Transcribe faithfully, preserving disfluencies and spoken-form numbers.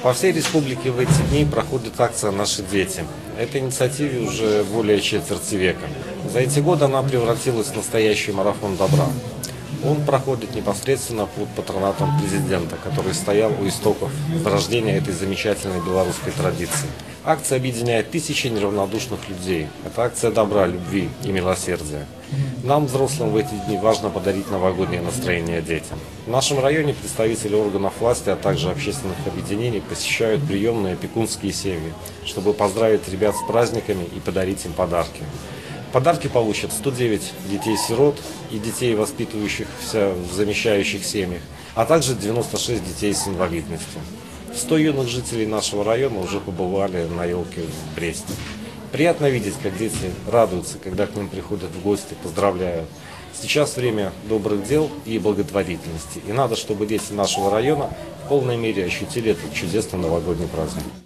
По всей республике в эти дни проходит акция «Наши дети». Этой инициативе уже более четверти века. За эти годы она превратилась в настоящий марафон добра. Он проходит непосредственно под патронатом президента, который стоял у истоков зарождения этой замечательной белорусской традиции. Акция объединяет тысячи неравнодушных людей. Это акция добра, любви и милосердия. Нам, взрослым, в эти дни важно подарить новогоднее настроение детям. В нашем районе представители органов власти, а также общественных объединений посещают приемные опекунские семьи, чтобы поздравить ребят с праздниками и подарить им подарки. Подарки получат сто девять детей-сирот и детей, воспитывающихся в замещающих семьях, а также девяносто шесть детей с инвалидностью. сто юных жителей нашего района уже побывали на елке в Бресте. Приятно видеть, как дети радуются, когда к ним приходят в гости, поздравляют. Сейчас время добрых дел и благотворительности. И надо, чтобы дети нашего района в полной мере ощутили этот чудесный новогодний праздник.